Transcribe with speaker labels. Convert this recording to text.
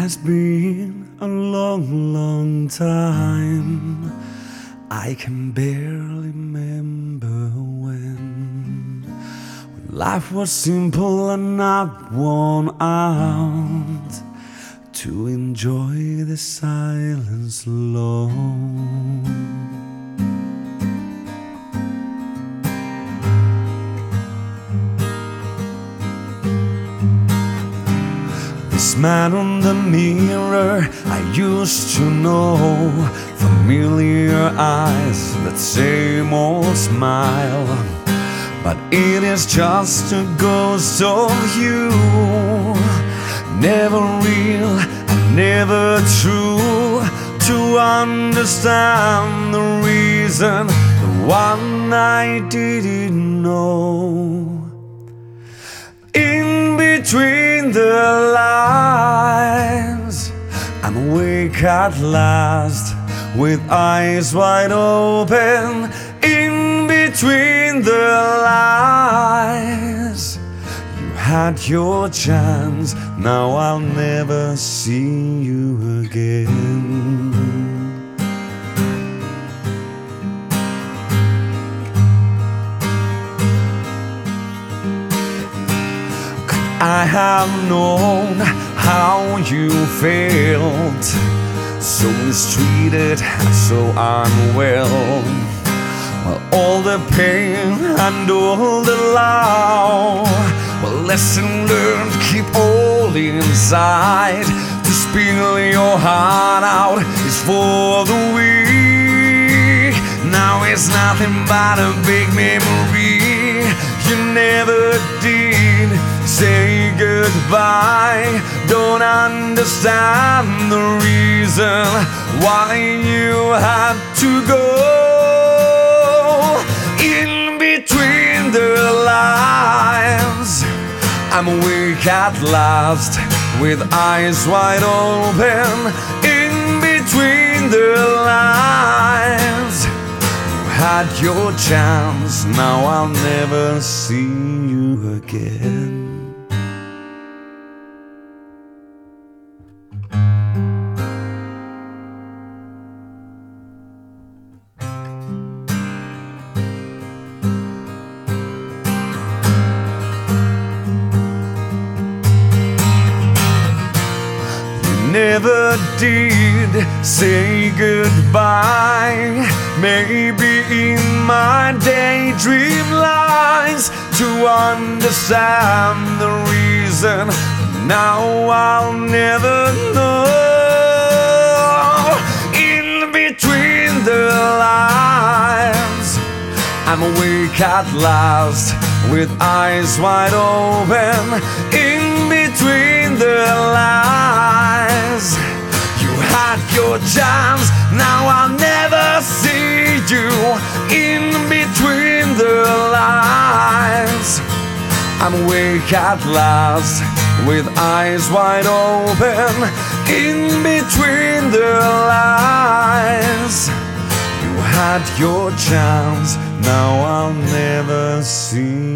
Speaker 1: has been a long, long time. I can barely remember when life was simple and not worn out, to enjoy the silence alone. This man on the mirror I used to know, familiar eyes, that same old smile, but it is just a ghost of you. Never real and never true, to understand the reason, the one I didn't know. In between the lines, I'm awake at last, with eyes wide open. In between the lines, you had your chance, now I'll never see you again. I have known how you felt, so mistreated, so unwell. Well, all the pain and all the love, well, lesson learned, keep all inside. To spill your heart out is for the weak. Now it's nothing but a big memory. You never did say goodbye. Don't understand the reason why you had to go. In between the lines, I'm awake at last, with eyes wide open. In between the lines, you had your chance, now I'll never see you again. Never did say goodbye. Maybe in my daydream lies, to understand the reason, now I'll never know. In between the lines, I'm awake at last, with eyes wide open. In between the lines, you had your chance, now I'll never see you. In between the lines, I'm awake at last, with eyes wide open. In between the lines, you had your chance, now I'll never see